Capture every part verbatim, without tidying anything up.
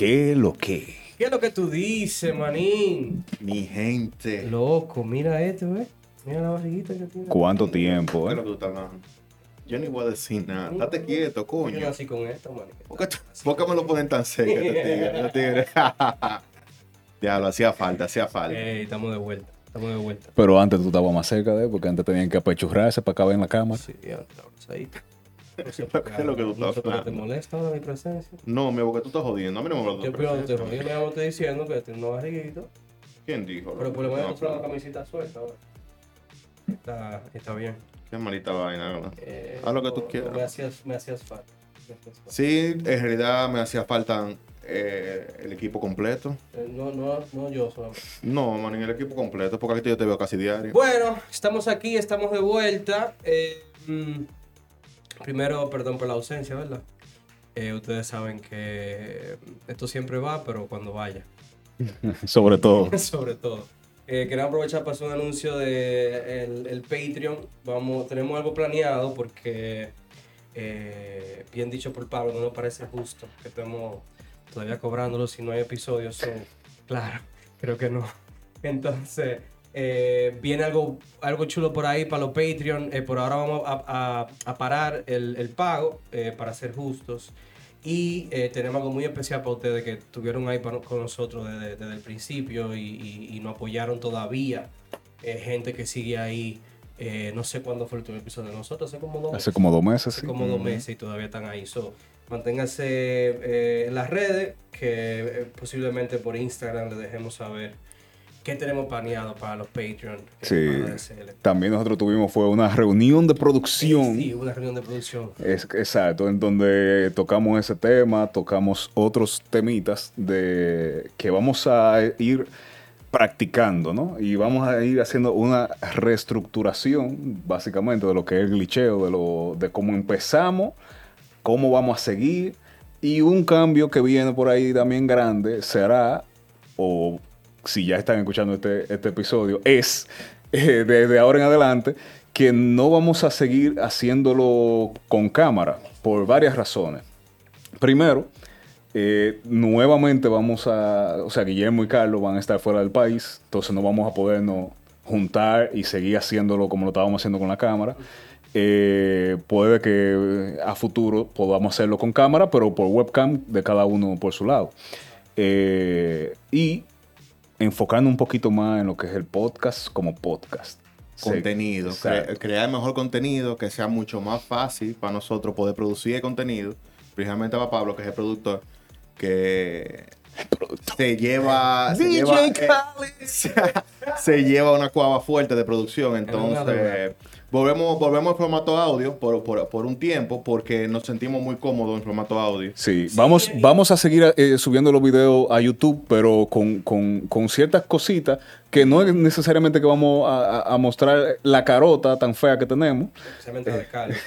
¿Qué lo que? ¿Qué es lo que tú dices, manín? Mi gente. Loco, mira esto, ¿eh? Mira la barriguita que tiene. ¿Cuánto tiempo, ¿Qué es eh? lo que tú estás hablando? Yo ni voy a decir nada. Date quieto, Yo coño. nací con esto, man. ¿Por qué, tú- por qué me lo ponen tan cerca este tigre? Este tigre. Diablo, hacía falta, hacía falta. Ey, estamos de vuelta. Estamos de vuelta. Pero antes tú estabas más cerca de él, porque antes tenían que apechurrarse para caber en la cámara. Sí, ya, ahí. No sé ¿Qué por es lo que tú no estás sé por qué te hablando? molesta ahora mi presencia. No, mi boca, tú estás jodiendo. A mí no me hablas de Yo primero te presencia. jodí, me estoy diciendo que tiene una barriguita. ¿Quién dijo? Pero por lo menos No, tú traes una camisita suelta ahora. Está, está bien. Qué malita vaina, ¿verdad? Eh, Haz lo que tú no, quieras. Me hacías, me hacías falta. Me hacías falta. Sí, en realidad me hacía falta eh, el equipo completo. Eh, no, no, no yo solamente. No, man, en el equipo completo, porque aquí yo te veo casi diario. Bueno, estamos aquí, estamos de vuelta. Eh, mm, primero, perdón por la ausencia, ¿verdad? Eh, ustedes saben que esto siempre va, pero cuando vaya. Sobre todo. Sobre todo. Eh, quería aprovechar para hacer un anuncio de el, el Patreon. Vamos, tenemos algo planeado porque, eh, bien dicho por Pablo, no nos parece justo que estemos todavía cobrándolo si no hay episodios. So, claro, creo que no. Entonces, eh, viene algo, algo chulo por ahí para los Patreon. Eh, por ahora vamos a, a- a parar el, el pago eh, para ser justos. Y eh, tenemos algo muy especial para ustedes que estuvieron ahí para- con nosotros desde, desde el principio y, y- y nos apoyaron todavía. Eh, gente que sigue ahí. Eh, no sé cuándo fue el último episodio de nosotros, hace como dos Hace como dos meses, hace sí. como dos meses y todavía están ahí. So, manténganse eh, en las redes, que eh, posiblemente por Instagram les dejemos saber qué tenemos planeado para los Patreon. eh, Sí. para agradecerles. También nosotros tuvimos fue una reunión de producción. Sí, una reunión de producción. Es, exacto, en donde tocamos ese tema, tocamos otros temitas de que vamos a ir practicando, ¿no? Y vamos a ir haciendo una reestructuración, básicamente, de lo que es el glitcheo, de, lo, de cómo empezamos, cómo vamos a seguir, y un cambio que viene por ahí también grande será, o si ya están escuchando este, este episodio, es eh, desde ahora en adelante que no vamos a seguir haciéndolo con cámara por varias razones. Primero, eh, nuevamente vamos a, o sea, Guillermo y Carlos van a estar fuera del país, entonces no vamos a podernos juntar y seguir haciéndolo como lo estábamos haciendo con la cámara. Eh, puede que a futuro podamos hacerlo con cámara, pero por webcam de cada uno por su lado. Eh, y enfocando un poquito más en lo que es el podcast como podcast. Contenido, Sí, cre- exacto. crear mejor contenido que sea mucho más fácil para nosotros poder producir el contenido, precisamente para Pablo, que es el productor, que se lleva, se D J lleva, eh, Khaled. se, se lleva una cuava fuerte de producción. una Entonces deuda. volvemos, volvemos al formato audio por, por, por un tiempo, porque nos sentimos muy cómodos en formato audio. Sí, Sí, vamos, eh, vamos a seguir eh, subiendo los videos a YouTube, pero con, con- con ciertas cositas que no es necesariamente que vamos a, a- a mostrar la carota tan fea que tenemos. Especialmente la de Carlos.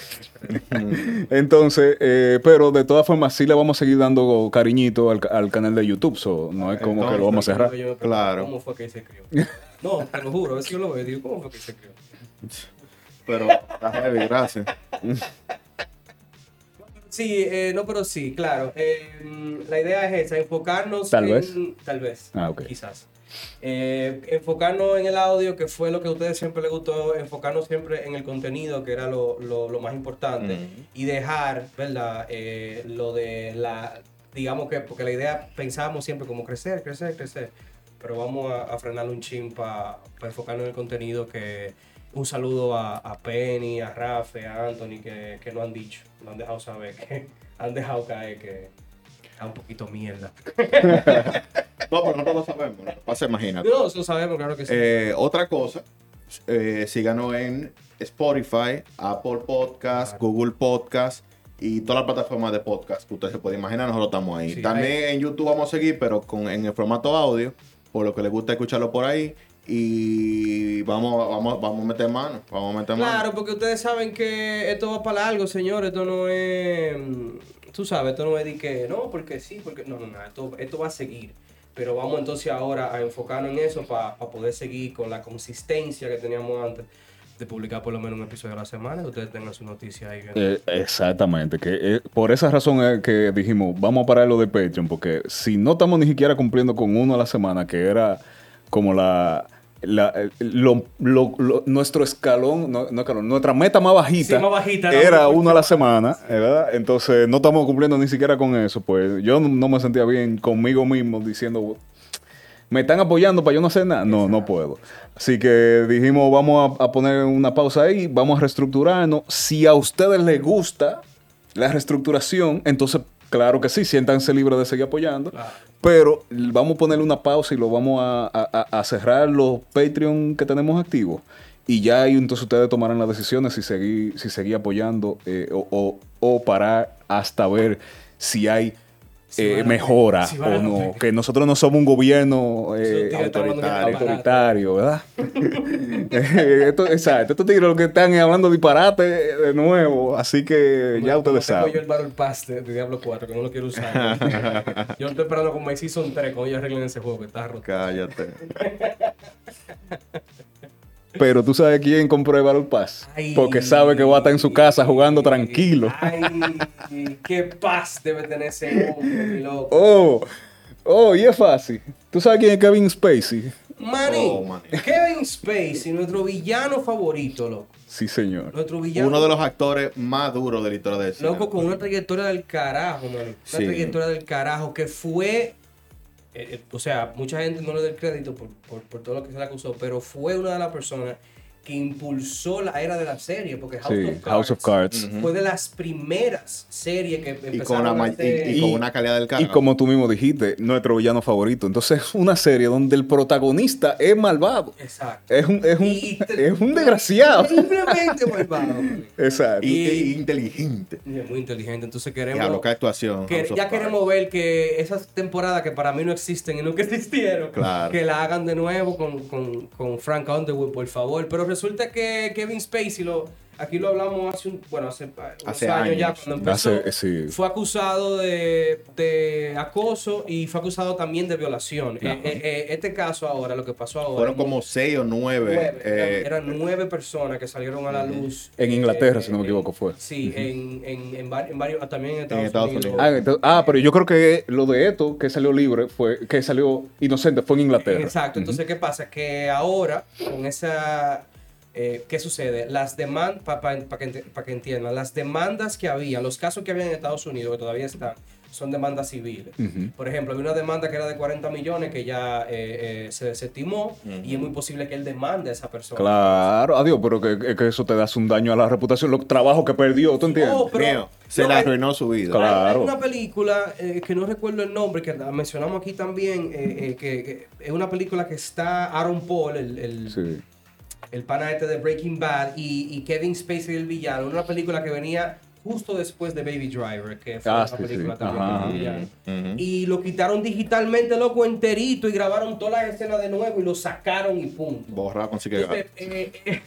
Entonces, eh, pero de todas formas sí le vamos a seguir dando cariñito al, al canal de YouTube, so, no es como que lo vamos a cerrar. Yo me pregunto, Claro. ¿cómo fue que se escribió? No, te lo juro, a veces yo lo veo y digo, ¿cómo fue que se escribió? Pero está heavy, gracias. Sí, eh, no, pero sí, claro. Eh, la idea es esa, enfocarnos Tal en... vez. Tal vez. Ah, ok. Quizás. Eh, enfocarnos en el audio, que fue lo que a ustedes siempre les gustó, enfocarnos siempre en el contenido, que era lo, lo- lo más importante, Ujú. y dejar, ¿verdad? Eh, lo de la... Digamos que, porque la idea, pensábamos siempre como crecer, crecer, crecer, pero vamos a, a frenarle un chin para enfocarnos en el contenido que... Un saludo a, a Penny, a Rafe, a Anthony, que, que no han dicho, no han dejado saber, que han dejado caer que está un poquito mierda. No, pero nosotros lo sabemos, ¿no? Pasa, imagínate. No, eso sabemos, claro que sí. Eh, otra cosa, eh, síganos en Spotify, Apple Podcast, Claro. Google Podcast y todas las plataformas de podcast que ustedes se pueden imaginar, nosotros estamos ahí. Sí, También en YouTube vamos a seguir, pero con, en el formato audio, por lo que les gusta escucharlo por ahí. Y vamos, vamos, vamos a meter mano, vamos a meter mano. Claro, porque ustedes saben que esto va para largo, señor. Esto no es. mm, Tú sabes, esto no es de que. No, porque sí, porque. No, no, no. Esto, esto va a seguir. Pero vamos entonces ahora a enfocarnos en eso para poder seguir con la consistencia que teníamos antes. de publicar por lo menos un episodio a la semana, que ustedes tengan su noticia ahí. Eh, exactamente, que eh, por esa razón es que dijimos, vamos a parar lo de Patreon, porque si no estamos ni siquiera cumpliendo con uno a la semana, que era como la... La, lo, lo, lo, nuestro escalón, no, no escalón, nuestra meta más bajita, sí, más bajita era uno a la semana, ¿verdad? Entonces no estamos cumpliendo ni siquiera con eso. Pues yo no, no me sentía bien conmigo mismo diciendo, me están apoyando para yo no hacer nada. No, no puedo. Así que dijimos, vamos a, a poner una pausa ahí, vamos a reestructurarnos. Si a ustedes les gusta la reestructuración, entonces claro que sí, siéntanse libres de seguir apoyando. Claro. Pero vamos a ponerle una pausa y lo vamos a, a, a cerrar los Patreon que tenemos activos. Y ya ahí entonces ustedes tomarán las decisiones si seguir, si seguir apoyando eh, o, o, o parar hasta ver si hay si eh, mejora si o no. Que nosotros no somos un gobierno eh, autoritario, autoritario, ¿verdad? Esto, exacto. Estos tigres lo que están es hablando disparate de nuevo. Así que como, ya ustedes saben. Yo el Battle Pass de, de Diablo cuatro, que no lo quiero usar. Yo estoy esperando como el Season tres cuando ellos arreglen ese juego que está roto. Cállate. Pero tú sabes quién compró el Battle Pass. Ay, porque sabe que va a estar en su casa jugando tranquilo. Ay, qué paz debe tener ese hombre, mi loco. Oh, oh, y es fácil. ¿Tú sabes quién es Kevin Spacey? Manny, oh, man. Kevin Spacey, nuestro villano favorito, loco. Sí, señor. Nuestro villano. Uno de los actores más duros de la historia de cine. Loco, con una trayectoria del carajo, man. Una sí. trayectoria del carajo que fue... Eh, o sea, mucha gente no le da el crédito por, por, por todo lo que se le acusó, pero fue una de las personas que impulsó la era de la serie, porque House, sí, of, Cards House of Cards fue de las primeras series que empezaron y con una, a hacer... y, y con una calidad del carajo. Y como tú mismo dijiste, nuestro villano favorito. Entonces es una serie donde el protagonista es malvado. Exacto. Es un, es un, y, es un desgraciado. Simplemente malvado. Exacto. Y, y inteligente. Y es muy inteligente. Entonces queremos... Y a loca actuación. Que, ya queremos ver que esas temporadas que para mí no existen y nunca existieron, claro. que la hagan de nuevo con, con, con Frank Underwood, por favor. Pero resulta que Kevin Spacey, lo, aquí lo hablamos hace, un, bueno, hace, hace unos años, años ya, cuando empezó, hace, sí. fue acusado de, de acoso y fue acusado también de violación. Eh, eh, eh, este caso ahora, lo que pasó ahora... Fueron como seis o nueve. nueve eh, eran, eran nueve personas que salieron a la luz. En Inglaterra, eh, si no me equivoco, fue. Sí, uh-huh. en, en, en, vari, en varios, también en Estados, en Estados Unidos. Unidos. Ah, entonces, ah, pero yo creo que lo de esto, que salió libre, fue que salió inocente, fue en Inglaterra. Exacto. Entonces, uh-huh. ¿qué pasa? Que ahora, con esa... Eh, ¿Qué sucede? Las demandas, para pa, pa que, pa que entiendan, las demandas que había, los casos que había en Estados Unidos, que todavía están, son demandas civiles. Uh-huh. Por ejemplo, había una demanda que era de cuarenta millones que ya eh, eh, se desestimó uh-huh. y es muy posible que él demande a esa persona. Claro, adiós, pero que, que eso te da un daño a la reputación, los trabajos que perdió, ¿tú entiendes? Oh, pero, Mío, se no, le arruinó su vida. Claro. Hay una película eh, que no recuerdo el nombre, que la mencionamos aquí también, eh, eh, que, que es una película que está Aaron Paul, el... el sí. el pana este de Breaking Bad y, y Kevin Spacey el villano, una película que venía justo después de Baby Driver, que fue ah, una sí, película sí. también Ajá. con el villano. Uh-huh. Y lo quitaron digitalmente, loco, enterito, y grabaron todas las escenas de nuevo y lo sacaron y punto. Borrado con que eh, eh,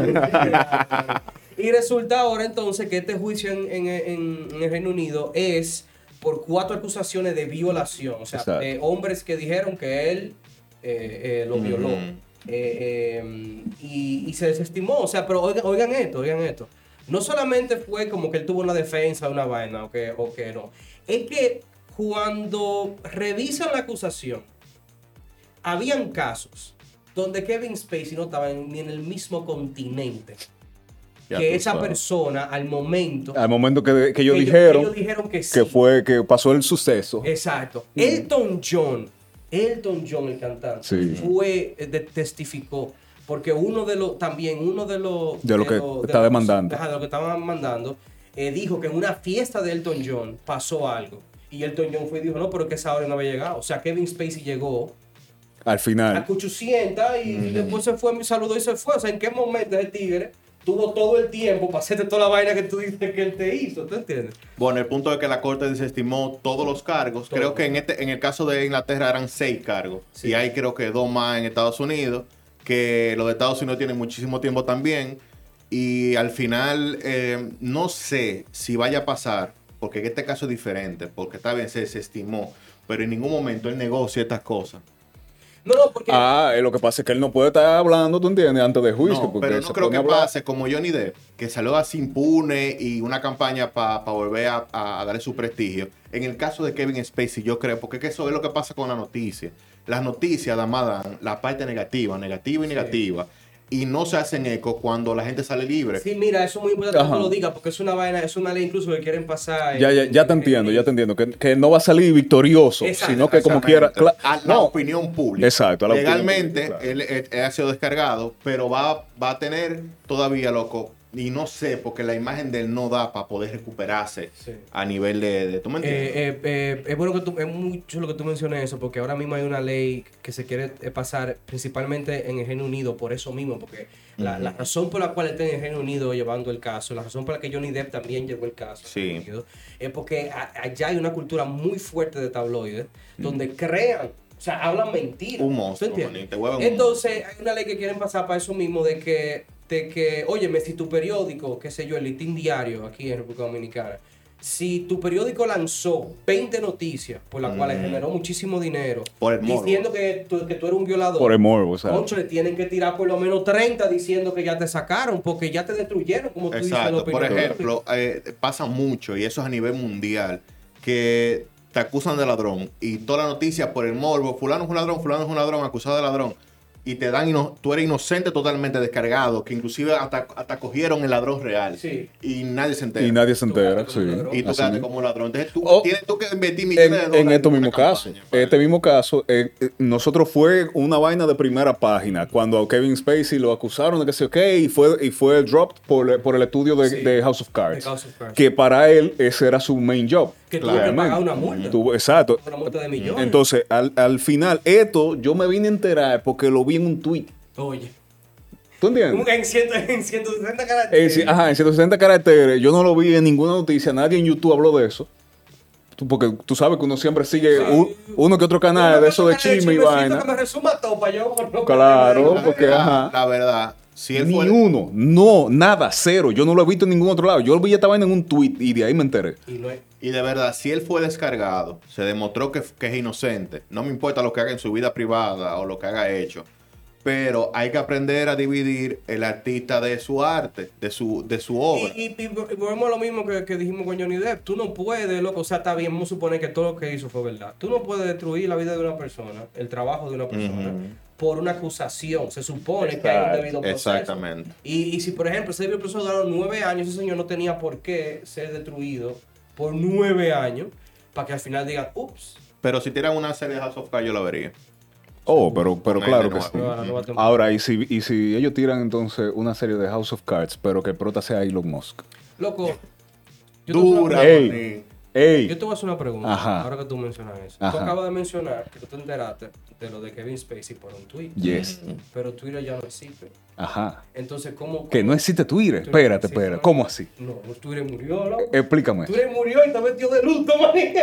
Y resulta ahora entonces que este juicio en, en, en, en el Reino Unido es por cuatro acusaciones de violación. O sea, eh, hombres que dijeron que él eh, eh, lo violó. Uh-huh. Eh, eh, y, y se desestimó, o sea, pero oigan, oigan esto, oigan esto. No solamente fue como que él tuvo una defensa de una vaina o que, o que no. Es que cuando revisan la acusación, habían casos donde Kevin Spacey no estaba en, ni en el mismo continente ya que esa sabes. persona al momento. Al momento que, que ellos, que dijeron, ellos dijeron que sí. Que fue que pasó el suceso. Exacto. Mm. Elton John. Elton John, el cantante, sí. fue, de, testificó, porque uno de los, también uno de los... De lo que lo, está de demandando. De lo que estaban demandando, eh, dijo que en una fiesta de Elton John pasó algo. Y Elton John fue y dijo, no, pero que esa hora no había llegado. O sea, Kevin Spacey llegó... Al final. A Cuchucienta y mm. después se fue, me saludó y se fue. O sea, ¿en qué momento ese tigre tuvo todo el tiempo para hacerte toda la vaina que tú dices que él te hizo? ¿Tú entiendes? Bueno, el punto es que la corte desestimó todos los cargos. Todo. Creo que en este en el caso de Inglaterra eran seis cargos. Sí. Y hay creo que dos más en Estados Unidos. Que los de Estados Unidos tienen muchísimo tiempo también. Y al final, eh, no sé si vaya a pasar, porque en este caso es diferente, porque está bien, se desestimó, pero en ningún momento él negocia estas cosas. No, no, porque... Ah, eh, lo que pasa es que él no puede estar hablando, ¿tú entiendes? Antes de juicio. No, porque pero se no creo pone que a hablar. pase como Johnny Depp, que salió así impune y una campaña para pa volver a, a darle su prestigio. En el caso de Kevin Spacey, yo creo, porque es que eso es lo que pasa con la noticia. Las noticias, además, dan la parte negativa, negativa y Sí. negativa. Y no se hacen eco cuando la gente sale libre. Sí, mira, eso es muy importante Ajá. que tú lo digas, porque es una vaina, es una ley incluso que quieren pasar. Ya, ya, en- ya te en- entiendo, en- ya te entiendo. Que, que no va a salir victorioso, Exacto, sino que como Exactamente. quiera. cla- A la no, opinión pública. Exacto, a la opinión Legalmente, pública, claro. él, él- él ha sido descargado, pero va, va a tener todavía, loco, y no sé, porque la imagen de él no da para poder recuperarse Sí. a nivel de, de- ¿tú me entiendes? Eh, eh, eh, es bueno que tú, es mucho lo que tú menciones eso, porque ahora mismo hay una ley que se quiere eh, pasar principalmente en el Reino Unido por eso mismo, porque la, la razón por la cual está en el Reino Unido llevando el caso, la razón por la que Johnny Depp también llevó el caso, Sí. al Reino Unido, es porque a- allá hay una cultura muy fuerte de tabloides, donde crean, o sea, hablan mentiras. Un ¿tú monstruo, entiendes? manito, huevo un Entonces, hay una ley que quieren pasar para eso mismo, de que, de que, óyeme, si tu periódico, qué sé yo, el Listín Diario, aquí en República Dominicana, si tu periódico lanzó veinte noticias por las cuales Mm. generó muchísimo dinero, Por el morbo. diciendo que tú, que tú eres un violador, Por el morbo, o sea. concho, le tienen que tirar por lo menos treinta diciendo que ya te sacaron, porque ya te destruyeron, como tú dices, los Exacto. Por periódicos. ejemplo, eh, pasa mucho, y eso es a nivel mundial, que te acusan de ladrón y toda la noticia por el morbo, fulano es un ladrón, fulano es un ladrón, acusado de ladrón, y te dan, ino- tú eres inocente totalmente descargado, que inclusive hasta, hasta cogieron el ladrón real. Sí. Y nadie se entera. Y nadie se Tú entera, quedaste sí. como un ladrón. Y tú Así quedaste mismo. como ladrón. Entonces tú O- tienes tú que invertir millones En, de en dólares este una mismo caso, campaña para- este mismo caso, eh, eh, nosotros fue una vaina de primera página cuando a Kevin Spacey lo acusaron de que sí, ok, y fue, y fue dropped por, por el estudio de, Sí, de House of Cards. de House of Cards. Que para él ese era su main job. Que tuvo que claramente. pagar una multa. Tuvo- exacto. Una multa de millones. Entonces, al, al final, esto yo me vine a enterar porque lo vi en un tweet. Oye, ¿Tú entiendes? en, ciento, en ciento sesenta Eh, caracteres. sí, ajá, en ciento sesenta caracteres, yo no lo vi en ninguna noticia, nadie en YouTube habló de eso. Tú- Porque tú sabes que uno siempre sigue Sí. un- uno que otro canal de eso de chisme y chismecito vaina. que me resuma todo para yo no Claro, perderme. porque la, ajá. la verdad, si él Ni fue... uno, no, nada, cero. Yo no lo he visto en ningún otro lado. Yo vi esta vaina en un tweet y de ahí me enteré. Y no es- Y de verdad, si él fue descargado, se demostró que, que es inocente. No me importa lo que haga en su vida privada o lo que haga hecho. Pero hay que aprender a dividir el artista de su arte, de su, de su obra. Y, y, y volvemos a lo mismo que, que dijimos con Johnny Depp. Tú no puedes, loco, o sea, está bien, vamos a suponer que todo lo que hizo fue verdad. Tú no puedes destruir la vida de una persona, el trabajo de una persona, Ujú. por una acusación. Se supone que hay un debido proceso. Exactamente. Y, y si, por ejemplo, ese debido proceso duraron nueve años, ese señor no tenía por qué ser destruido por nueve años para que al final digan, ups. Pero si tiran una serie de House of Cards, yo la vería. Oh, pero, pero Con claro él de que sí. nuevo. Ahora, nueva temporada. Ahora, y si, y si ellos tiran entonces una serie de House of Cards, pero que el prota sea Elon Musk. Loco, yo te voy a hacer una Dura, Ey. manín. ¡Ey! Yo te voy a hacer una pregunta, Ajá. ahora que tú mencionas eso. Ajá. Tú acabas de mencionar que tú te enteraste de lo de Kevin Spacey por un tweet. Yes. Pero Twitter ya no existe. Ajá. Entonces, ¿cómo? Que no existe Twitter. Twitter Espérate, existe, espérate. ¿no? ¿Cómo así? No, Twitter murió, ¿no? Explícame. Twitter murió y está metido de luto, maní.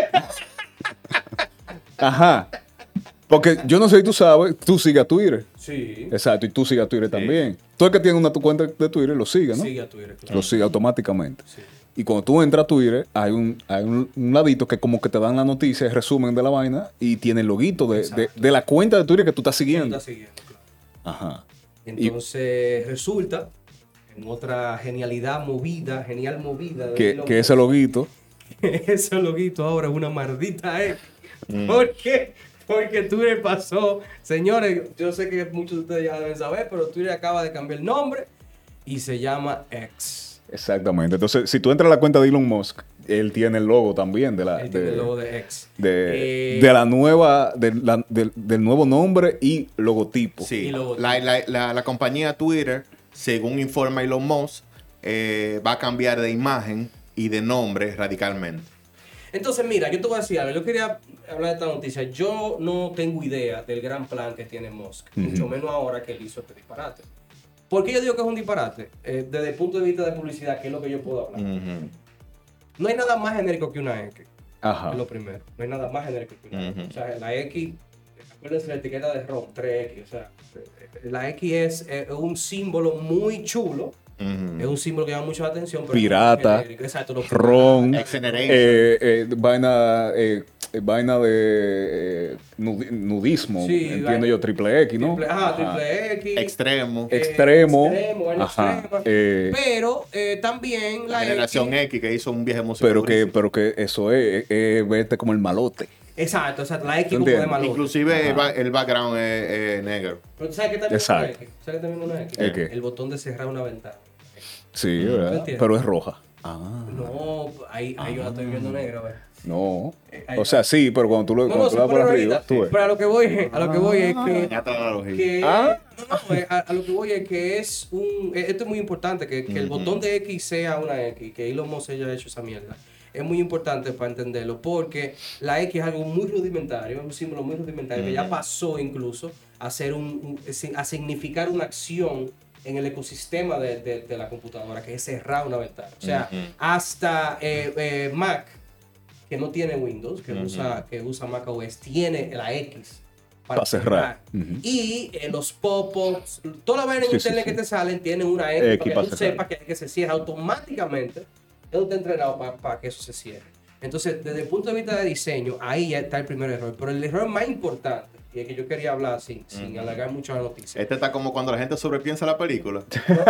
Ajá. Porque yo no sé si tú sabes, tú sigues a Twitter. Sí. Exacto, y tú sigues a Twitter también. Todo el que tiene una tu cuenta de Twitter lo sigue, ¿no? Sigue a Twitter, claro. Lo sigue automáticamente. Sí. Y cuando tú entras a Twitter, hay un, hay un, un ladito que como que te dan la noticia, el resumen de la vaina, y tiene el loguito de, de, Exacto. de la cuenta de Twitter que tú estás Tú siguiendo. estás siguiendo, claro. Ajá. Entonces, resulta, en otra genialidad movida, genial movida, de Que, Elon que ese loguito, ese loguito ahora es una maldita X. Mm. ¿Por qué? Porque Twitter pasó. Señores, yo sé que muchos de ustedes ya deben saber, pero Twitter acaba de cambiar el nombre y se llama X. exactamente. Entonces, si tú entras a la cuenta de Elon Musk, él tiene el logo también de la, Él tiene de, el logo de X. de, Eh, de la nueva, de la- del- del nuevo nombre y logotipo. Sí, Y luego- la, la, la, la compañía Twitter, según informa Elon Musk, eh, va a cambiar de imagen y de nombre radicalmente. Entonces, mira, yo te voy a decir algo. Yo quería hablar de esta noticia. Yo no tengo idea del gran plan que tiene Musk, mucho menos ahora que él hizo este disparate. ¿Por qué yo digo que es un disparate? Eh, desde el punto de vista de publicidad, que es lo que yo puedo hablar. Ujú. No hay nada más genérico que una X. Ajá. Es lo primero. No hay nada más genérico que una X. Ujú. O sea, la X, acuérdense la etiqueta de ROM, tres X. O sea, la X es eh, un símbolo muy chulo. Ujú. Es un símbolo que llama mucho la atención. Pero Pirata, es genérico. Exacto, lo Ron, Exoneration. eh, eh, vaina, eh, eh, vaina de eh, nudi- nudismo, Sí, entiendo vaina- yo, triple X, ¿no? Triple, ajá, triple X. Extremo. eh, Extremo. extremo, vaina Ajá, extrema. eh, Pero eh, también La la generación X. X que hizo un viaje musical. pero que, durísimo. pero que eso es, es verte como el malote. Exacto, exacto. La X ¿Tú como de entiendes? malote. Inclusive el, ba- el background es, es negro. Pero tú sabes que también es una Exacto. X. ¿Sabes que también es una X? ¿El qué? El botón de cerrar una ventana. Sí, ¿Tú ¿verdad? entiendes? Pero es roja. Ah, No, ahí, ahí yo la estoy viendo negra, ¿ves? no. Eh, ahí O sea, sí, pero cuando tú lo No, cuando no, tú se le das por pone arriba, rojita. tú ves. Pero a lo que voy, es- a lo que voy es que... Dañaste la analogía. que Ah. no, no, eh, a, a lo que voy es que es un... eh, Esto es muy importante, que, que el Ujú. botón de X sea una X, que Elon Musk haya hecho esa mierda. Es muy importante para entenderlo, porque la X es algo muy rudimentario, es un símbolo muy rudimentario, que ya Ujú. pasó incluso a, ser un, un- a significar una acción en el ecosistema de, de- de la computadora, que es cerrar una ventana. O sea, Ujú. hasta eh, eh, Mac, que no tiene Windows, que, Ujú. usa, que usa Mac O S, tiene la X Para cerrar. Ujú. Y eh, los pop-ups, toda la vaina en Sí, sí, internet sí. que te salen tienen una X, X para que para tú cerrar. sepas que, que se cierra automáticamente. Eso está entrenado para que eso se cierre. Entonces, desde el punto de vista de diseño, ahí ya está el primer error. Pero el error más importante, y es que yo quería hablar sin, sin Ujú. alargar mucho la noticia. Este está como cuando la gente sobrepiensa la película.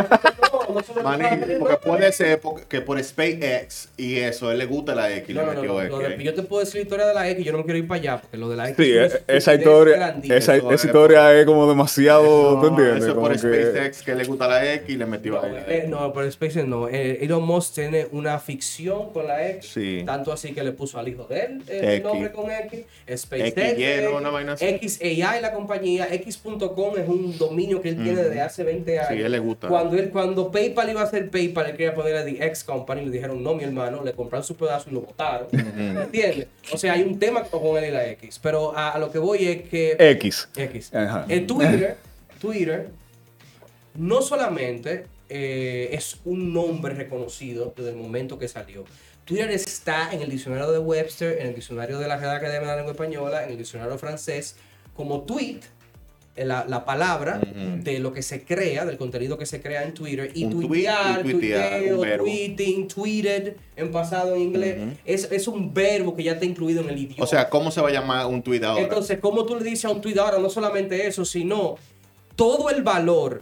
No, no solo- Maní, porque puede ser porque- que por SpaceX y eso, él le gusta la X. No, le no, no, metió no, X lo de- ahí. yo te puedo decir la historia de la X, yo no me quiero ir para allá, porque lo de la X Sí, es una e- esa estupidez historia, grandísima. esa, Eso esa es historia es como demasiado, No, ¿tú entiendes? Eso es por Como que- SpaceX que le gusta la X y le metió No, ahí. eh, no, pero SpaceX no. Eh, Elon Musk tiene una ficción con la X. Sí. Tanto así que le puso al hijo de él eh, el X. nombre con X. SpaceX. X Y, ¿no? Una vaina así. X A I, la compañía. X punto com es un dominio que él tiene Ujú. desde hace veinte años. Sí, a él le gusta. Cuando, él, cuando PayPal iba a hacer PayPal, él quería poner a The X Company. Le dijeron, no, mi hermano. Le compraron su pedazo y lo botaron. ¿Me entiendes? O sea, hay un tema con él y la X. Pero a, a lo que voy es que... X. X. Ajá. En Twitter, Twitter no solamente eh, es un nombre reconocido desde el momento que salió. Twitter está en el diccionario de Webster, en el diccionario de la Real Academia de la Lengua Española, en el diccionario francés, como tweet, eh, la, la palabra Ujú. de lo que se crea, del contenido que se crea en Twitter. Y Un tweet tuitear, y tuitear, tuiteo, un verbo. tweeting, tweeted, en pasado en inglés, Ujú. es, es un verbo que ya está incluido en el idioma. O sea, ¿cómo se va a llamar un tweet ahora? Entonces, ¿cómo tú le dices a un tweet ahora? No solamente eso, sino todo el valor,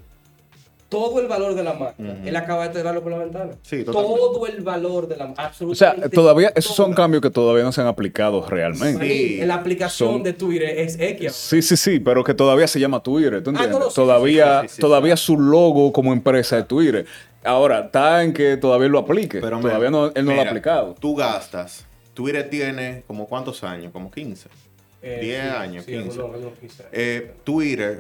todo el valor de la marca. Ujú. Él acaba de tirarlo por la ventana. Sí, totalmente. todo el valor de la marca. O Absolutamente. sea, todavía, esos son todo. cambios que todavía no se han aplicado realmente. Sí. En la aplicación Son- de Twitter es X. Sí, sí, sí, pero que todavía se llama Twitter, ¿tú Ah, entiendes? no, no, sí, todavía sí, sí, sí, todavía su logo como empresa es Twitter. Ahora, está en que todavía lo aplique. Pero todavía mira, no, él no lo mira, ha aplicado. Tú gastas. Twitter tiene como cuántos años, como quince. Eh, diez sí, años, sí, quince. algunos- algunos quince años. Eh, Twitter,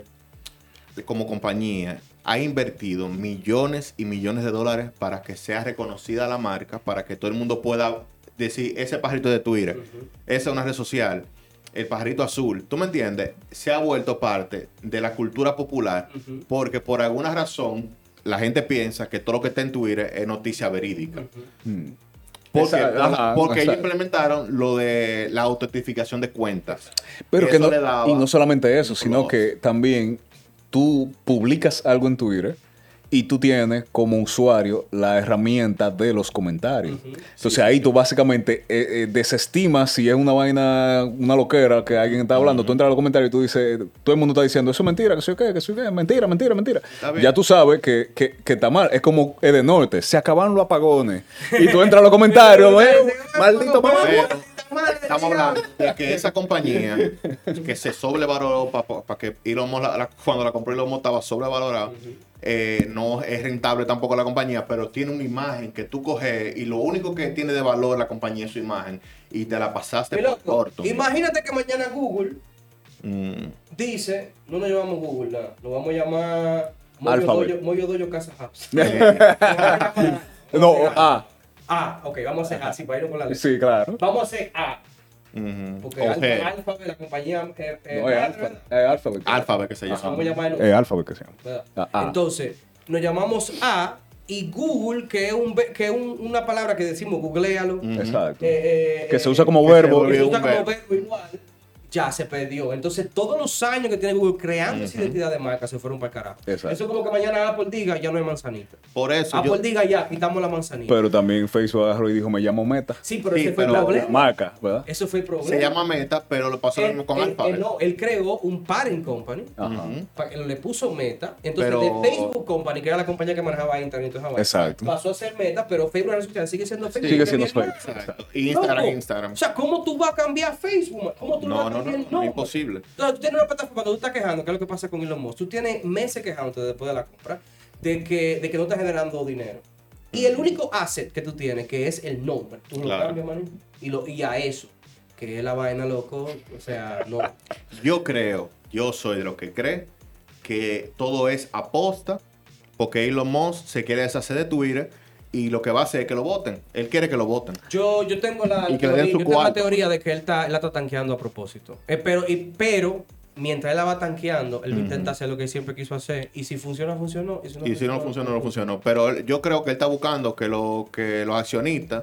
como compañía, ha invertido millones y millones de dólares para que sea reconocida la marca, para que todo el mundo pueda decir, ese pajarito de Twitter, Ujú. esa es una red social, el pajarito azul, ¿tú me entiendes? Se ha vuelto parte de la cultura popular Ujú. porque por alguna razón la gente piensa que todo lo que está en Twitter es noticia verídica. Ujú. Mm. Porque, Esa- ajá, porque ellos exacto. implementaron lo de la autentificación de cuentas. Pero Y que eso no, le daba y no solamente eso, un sino plus. que también tú publicas algo en Twitter y tú tienes como usuario la herramienta de los comentarios. Ujú. Entonces ahí tú básicamente eh, eh, desestimas si es una vaina, una loquera que alguien está hablando. Tú entras a los comentarios y tú dices, todo el mundo está diciendo, eso es mentira, que soy qué, que soy qué, mentira, mentira, mentira. Está bien. Ya tú sabes que, que, que está mal. Es como el de Norte, se acabaron los apagones. Y tú entras a los comentarios, "Eh, maldito mamá". Pero estamos hablando de que esa compañía que se sobrevaloró para que Elon Musk, la- la- cuando la compró Elon Musk estaba sobrevalorada, eh, no es rentable tampoco la compañía, pero tiene una imagen que tú coges y lo único que tiene de valor la compañía es su imagen y te la pasaste Mi por loco, corto. imagínate que mañana Google Mm. dice, no nos llamamos Google, nada, nos vamos a llamar Moyo Alphabet. Dojo, Moyo Dojo Casa House. No, ah, Ah, ok, vamos a hacer A, sí, para irnos con la letra. sí, claro. Vamos a hacer A, Ujú. porque O G. Alfa, Alphabet, la compañía... eh, eh, No, es ¿verdad? Alphabet. Es Alphabet. Alphabet que se Ajá, llama. vamos a llamarlo. Es Alphabet que se llama. ¿verdad? Ah, ah. Entonces, nos llamamos A y Google, que es, un, ve- que es un- una palabra que decimos, googlealo. Ujú. Exacto. eh, eh, Que se usa como eh, verbo. que se un usa como verbo. verbo igual. ya se perdió. Entonces, todos los años que tiene Google creando uh-huh. esa identidad de marca se fueron para el carajo. Exacto. Eso es como que mañana Apple diga, ya no hay manzanita. Por eso Apple yo... diga, ya, quitamos la manzanita. Pero también Facebook agarró y dijo, me llamo Meta. Sí, pero sí, ese fue pero el problema. Marca, ¿verdad? Eso fue el problema. Se llama Meta, pero lo pasó él, con él, Alphabet. Él, no, él creó un parent company. Uh-huh. Él le puso Meta. Entonces, pero... de Facebook Company, que era la compañía que manejaba Internet, entonces, exacto. pasó a ser Meta, pero Facebook sigue siendo Facebook. Sigue siendo Facebook. Y Instagram, no, Instagram. O sea, ¿cómo tú vas a cambiar Facebook? ¿Cómo tú no, vas a no, cambiar no, no, es imposible. Entonces, tú tienes una plataforma que tú estás quejando, que es lo que pasa con Elon Musk. Tú tienes meses quejándote después de la compra de que, de que no estás generando dinero. Y el único asset que tú tienes, que es el nombre, tú claro. lo cambias, man, y, lo, y a eso, que es la vaina, loco, o sea, no. Yo creo, yo soy de los que cree que todo es aposta, porque Elon Musk se quiere deshacer de Twitter y lo que va a hacer es que lo voten. Él quiere que lo voten. Yo, yo tengo la, y que teoría, le den su yo tengo la cuarto. teoría de que él está, él la está tanqueando a propósito. Eh, pero, y, pero, mientras él la va tanqueando, él uh-huh. intenta hacer lo que siempre quiso hacer. Y si funciona, funcionó. Y si no, y si no funciona, no funcionó. Pero él, yo creo que él está buscando que, lo, que los accionistas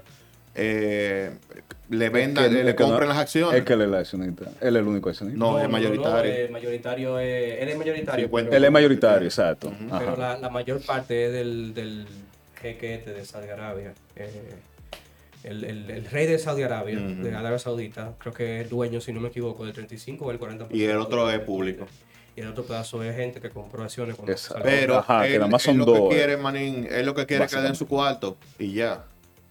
eh, le vendan, que, le, le compren no, las acciones. Es que él es el accionista. Él es el único accionista. No, no es mayoritario. No, no, mayoritario es, él es mayoritario. cincuenta Pero, él es mayoritario, exacto. Uh-huh. Pero la, la mayor parte es del, del jeque este de Saudi Arabia. Eh, el, el, el rey de Saudi Arabia, uh-huh. de Arabia Saudita, creo que es dueño, si no me equivoco, del treinta y cinco o el cuarenta por ciento. Y el otro es público. Y el otro pedazo es gente que compró acciones. Pero ajá, él, que nada más son él lo dos, que quiere, manín, él lo que quiere es que le den su cuarto y ya.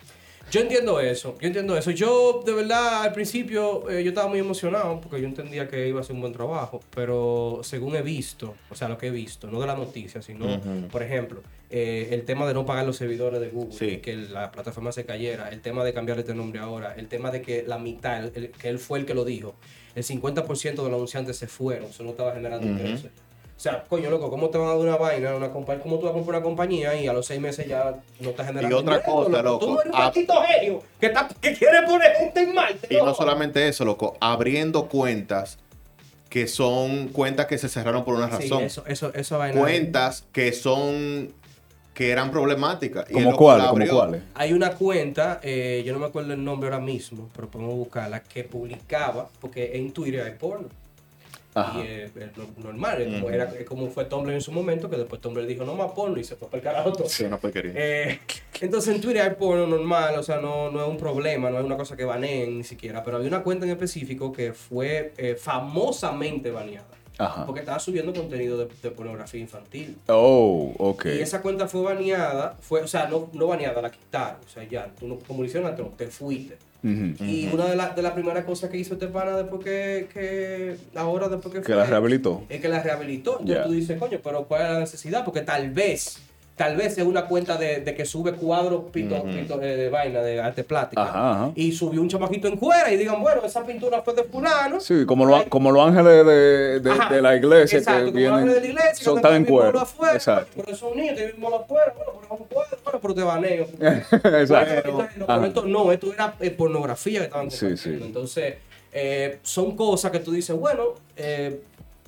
Yo entiendo eso, yo entiendo eso. Yo, de verdad, al principio eh, yo estaba muy emocionado porque yo entendía que iba a ser un buen trabajo, pero según he visto, o sea, lo que he visto, no de la noticia, sino, uh-huh. por ejemplo, eh, el tema de no pagar los servidores de Google, sí. que la plataforma se cayera, el tema de cambiarle este nombre ahora, el tema de que la mitad, el, el, que él fue el que lo dijo, el cincuenta por ciento de los anunciantes se fueron, eso no estaba generando uh-huh. ingresos. O sea, coño, loco, ¿cómo te van a dar una vaina? Una compa- ¿Cómo tú vas a comprar una compañía y a los seis meses ya no estás generando Y otra dinero, cosa, loco? loco. Tú no eres un maldito genio que, está, que quiere poner gente en Marte. Y no solamente eso, loco, abriendo cuentas que son cuentas que se cerraron por una razón. Sí, eso, eso, eso vaina. Cuentas que son... que eran problemáticas. ¿Cómo cuáles? ¿Cómo cuáles? Hay una cuenta, eh, yo no me acuerdo el nombre ahora mismo, pero podemos buscarla, que publicaba, porque en Twitter hay porno. Ajá. Y es eh, normal, es como, era, es como fue Tumblr en su momento, que después Tumblr dijo no más porno y se fue para el carajo todo. Sí, no fue querido. Eh, entonces en Twitter hay porno normal, o sea, no, no es un problema, no es una cosa que baneen ni siquiera, pero había una cuenta en específico que fue eh, famosamente baneada. Ajá. Porque estaba subiendo contenido de, de pornografía infantil. Oh, ok. Y esa cuenta fue baneada, fue, o sea, no, no baneada, la quitaron. O sea, ya, tú no, como le hicieron a Trump, te fuiste. Uh-huh. Y uh-huh. una de las de la primeras cosas que hizo este pana después que, que ahora después que, que fue, la rehabilitó. Es que la rehabilitó. Entonces yeah. tú dices, coño, pero ¿cuál es la necesidad? Porque tal vez, tal vez es una cuenta de, de que sube cuadros pito, uh-huh. pito, de, de vaina, de arte plástica. Ajá, ajá. Y subió un chamaquito en cuera y digan, bueno, esa pintura fue de fulano. Sí, como, lo, como los ángeles de, de, de la iglesia. Exacto, que como vienen, los ángeles de la iglesia. son tan en cuero. Afuera, exacto. Pero son niños, te vimos afuera, bueno, pero un cuadro, bueno, pero te baneo. Exacto. Pero, pero esto, no, esto era eh, pornografía que estaban compartiendo. Sí, sí. Entonces, eh, son cosas que tú dices, bueno, eh,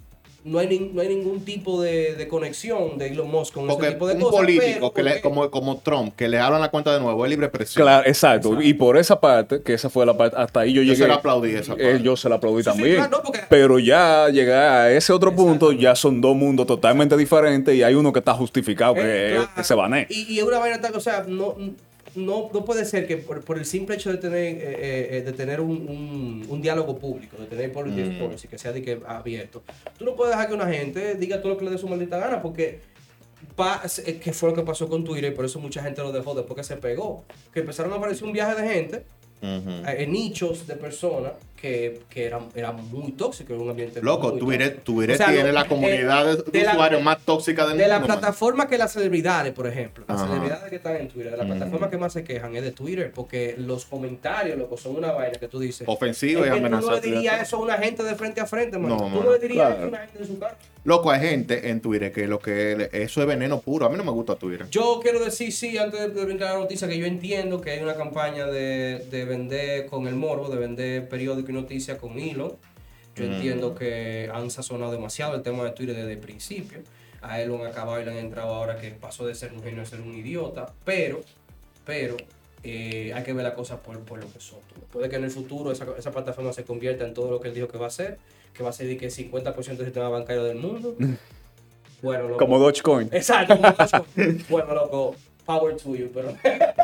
no hay, ni, no hay ningún tipo de, de conexión de Elon Musk con porque ese tipo de un cosas. Un político pero, que le, como, como Trump, que le hablan la cuenta de nuevo, es libre expresión. Claro, exacto. exacto. Y por esa parte, que esa fue la parte, hasta ahí yo, yo llegué. Yo se la aplaudí esa parte. Eh, yo se la aplaudí sí, también. Sí, claro, no, porque... Pero ya llegar a ese otro punto, ya son dos mundos totalmente diferentes y hay uno que está justificado, que, eh, claro. que se banee. Y, y es una vaina tal, o sea, no... No, no puede ser que por, por el simple hecho de tener, eh, eh, de tener un, un, un diálogo público, de tener public mm. discourse y que sea de que abierto, tú no puedes dejar que una gente diga todo lo que le dé su maldita gana, porque pa, que fue lo que pasó con Twitter y por eso mucha gente lo dejó después que se pegó, que empezaron a aparecer un viaje de gente uh-huh. en nichos de personas que, que eran, eran muy tóxicos en un ambiente loco, muy Twitter, Twitter o sea, tiene no, la comunidad eh, de, de usuarios la, más tóxica del de mundo. De la plataforma man. Que las celebridades, por ejemplo, las uh-huh. celebridades que están en Twitter, de la uh-huh. plataforma que más se quejan es de Twitter, porque los comentarios, loco, son una vaina que tú dices. Ofensivo es y amenazante. Tú no le dirías eso a una gente de frente a frente, man. No, tú man. no le dirías claro. eso a una gente de su casa. Loco, hay gente en Twitter que lo que eso es veneno puro. A mí no me gusta Twitter. Yo quiero decir, sí, antes de, de brincar la noticia, que yo entiendo que hay una campaña de, de vender con el morbo, de vender periódico y noticias con hilo. Yo mm. entiendo que han sazonado demasiado el tema de Twitter desde el principio. A él lo han acabado y le han entrado ahora que pasó de ser un genio a ser un idiota. Pero, pero, eh, hay que ver las cosas por, por lo que son. Puede que en el futuro esa, esa plataforma se convierta en todo lo que él dijo que va a ser, que va a ser de que cincuenta por ciento del sistema bancario del mundo. Bueno, loco. Como Dogecoin. Exacto, como Dogecoin. Bueno, loco, power to you, pero...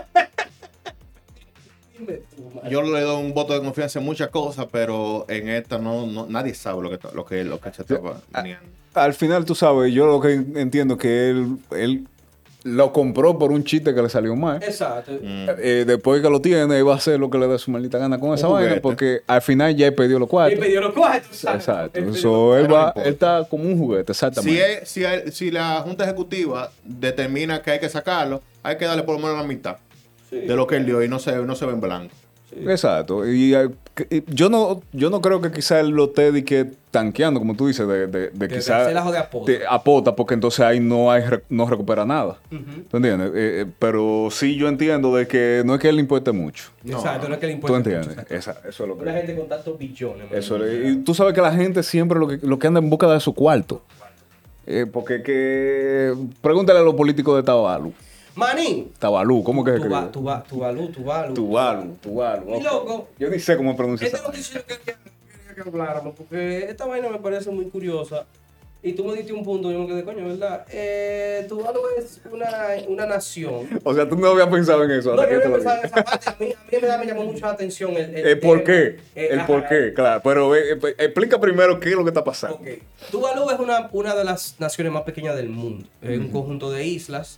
Yo le doy un voto de confianza en muchas cosas, pero en esta no, no nadie sabe lo que lo que lo que estaba planeando. Al final, tú sabes, yo lo que entiendo que él, él lo compró por un chiste que le salió mal. Exacto. Mm. Eh, después que lo tiene, él va a hacer lo que le dé su maldita gana con esa Un vaina, juguete. porque al final ya él perdió los Y cuartos. pidió los cuartos, ¿sabes? Exacto. Él pidió Eso, los él, no va, importa. él está como un juguete, exactamente. Si, es, si, hay- si la Junta Ejecutiva determina que hay que sacarlo, hay que darle por lo menos la mitad Sí. de lo que él dio y no se, no se ve en blanco. Exacto. Y, eh, que- y yo no yo no creo que quizá él lo esté de que tanqueando, como tú dices, de, de, de De- de quizá hacer la joda apota. te apota, porque entonces ahí no hay re- no recupera nada. Ujú. ¿Tú entiendes? Eh, eh, pero sí yo entiendo de que no es que él le importe mucho. Exacto, no es que le ¿Tú importa entiendes? mucho, exacto. Esa- eso es lo Una que... gente con tantos billones. man. Eso le- y tú sabes que la gente siempre lo que, lo que anda en busca de su cuarto. Eh, porque que... Pregúntale a los políticos de Tabalu. Manín. Tabalú, ¿cómo que se Tuba- escribe? Tuba- Tuvalu, Tuvalu. Tuvalu, Tuvalu. Y ok. loco. Yo ni sé cómo pronuncia Esta esa vaina. noticia que quería que habláramos, porque esta vaina me parece muy curiosa. Y tú me diste un punto, yo me quedé, coño, ¿verdad? Eh, Tuvalu es una, una nación. O sea, tú no habías pensado en eso. No, hasta yo que no te lo pensaba en dije. esa parte. A mí, a mí me, da- me llamó mucho la atención el, el, El por tema. qué. Eh, El ajá. por qué, claro. Pero eh, eh, explica primero qué es lo que está pasando. Ok. Tuvalu es una, una de las naciones más pequeñas del mundo. Es un conjunto de islas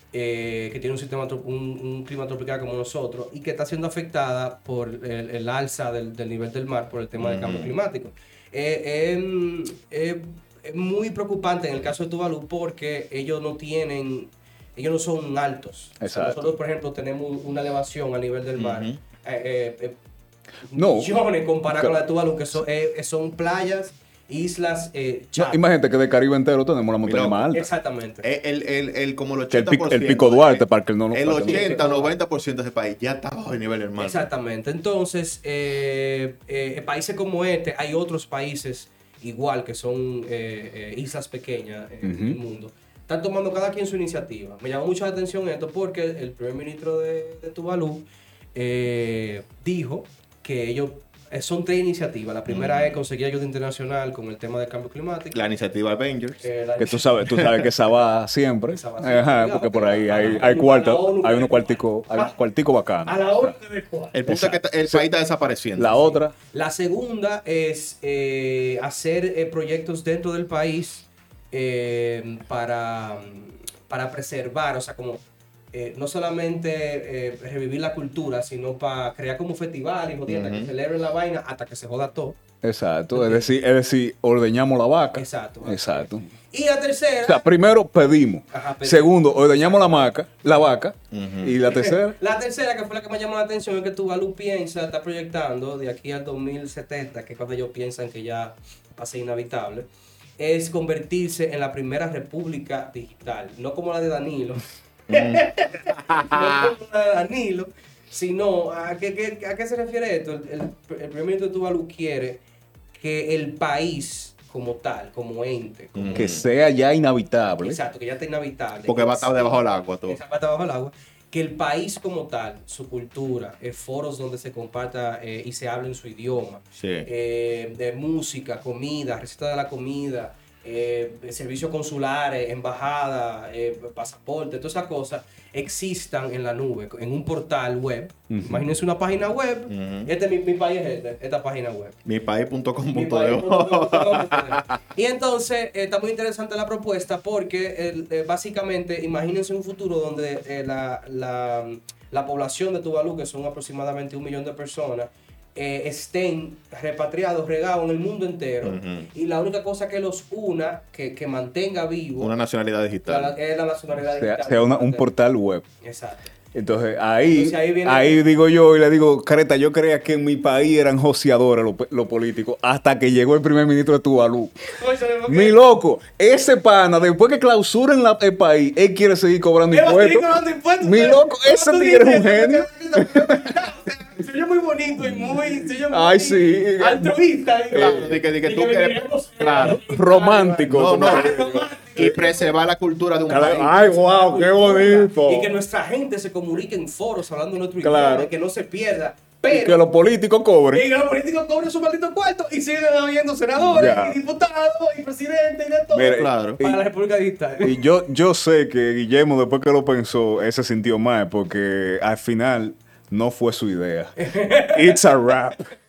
eh, que tiene un, sistema, trop- un, un clima tropical como nosotros y que está siendo afectada por el, el alza del, del nivel del mar por el tema del cambio climático. Eh, em, eh, es muy preocupante en el caso de Tuvalu porque ellos no tienen, ellos no son altos. O sea, Exacto. nosotros, por ejemplo, tenemos una elevación a nivel del mar. Ujú. eh, eh, eh, No. millones comparado con la de Tuvalu, que son, eh, son playas, islas, eh, No, chatas. imagínate que de Caribe entero tenemos la montaña Mira, más alta. Exactamente. El, el, el, como el Que el, ochenta pico, por ciento. el Pico Duarte, para que él no lo El para que no- ochenta, noventa por ciento de ese país ya está bajo el nivel del mar. Exactamente. Entonces, eh, eh, países como este, hay otros países igual que son eh, eh, islas pequeñas en Ujú. el mundo. Están tomando cada quien su iniciativa. Me llamó mucho la atención esto porque el primer ministro de, de Tuvalu eh, dijo que ellos eh, son tres iniciativas. La primera es conseguir ayuda internacional con el tema del cambio climático. La iniciativa Avengers. Eh, la- Que tú sabes, tú sabes que esa va siempre. Esa va siempre. Ajá, porque por ahí hay, hay cuartos, hay unos cuarticos, hay unos cuarticos a bacanos. la hora de cuál. El punto es que el país está desapareciendo. La otra, La segunda es eh, hacer eh, proyectos dentro del país eh, para, para preservar, o sea, como eh, no solamente eh, revivir la cultura, sino para crear como festivales y jodiendas que Ujú. celebren la vaina hasta que se joda todo. exacto. Es decir, es decir, ordeñamos la vaca. Exacto. Exacto. Y la tercera... O sea, primero pedimos. Ajá, pedimos. Segundo, ordeñamos la vaca, la vaca. Ujú. Y la tercera, La tercera, que fue la que me llamó la atención, es que Tuvalu piensa, está proyectando de aquí al dos mil setenta, que es cuando ellos piensan que ya va a ser inhabitable, es convertirse en la primera república digital. No como la de Danilo. No como la de Danilo, sino a qué, qué- a qué se refiere esto. El, el- el primer ministro de Tuvalu quiere que el país como tal, como ente, como- que sea ya inhabitable. exacto, que ya está inhabitable. Porque va a estar debajo del agua todo. Esa parte bajo el agua. Que el país como tal, su cultura, eh, foros donde se comparta eh, y se hable en su idioma, Sí. eh, de música, comida, receta de la comida, eh, servicios consulares, embajada, eh, pasaporte, todas esas cosas existan en la nube, en un portal web. Ujú. Imagínense una página web. Ujú. Este es mi, mi país, es este, esta página web. Mi país punto com Mi punto país de punto com punto de. Y entonces eh, está muy interesante la propuesta porque el- eh, básicamente imagínense un futuro donde eh, la, la, la población de Tuvalu, que son aproximadamente un millón de personas, eh, estén repatriados, regados en el mundo entero. Ujú. Y la única cosa que los una, que, que mantenga vivo, Una nacionalidad la- digital. es la nacionalidad Sea, digital. sea una- un portal web. Exacto. Entonces ahí, Entonces, ahí ahí, viene- digo yo y le digo, Careta, yo creía que en mi país eran joseadores los los políticos hasta que llegó el primer ministro de Tuvalu. Mi loco, ese pana, después que clausuren la- el país, él quiere seguir cobrando Él va a seguir impuestos. cobrando impuestos, Mi pero- loco, pero ese tú tigre es un dices, genio. Se oye muy bonito y muy. Se oye muy Ay, sí. altruista. y- Claro, de que- de que y tú me quieres- queremos- claro. Romántico. No, como no. que digo. Romántico, y preservar la cultura de un Cada- país. Ay, wow, qué bonito. Y que nuestra gente se comunique en foros hablando nuestro Claro. idioma, que no se pierda. Y Pero que los políticos cobren. y que los políticos cobren su maldito cuarto y siguen habiendo senadores Ya. y diputados y presidentes y de todo. Mira, Claro. y- Para la República Digital. Y yo, yo sé que Guillermo, después que lo pensó, él se sintió mal porque al final no fue su idea. It's a rap.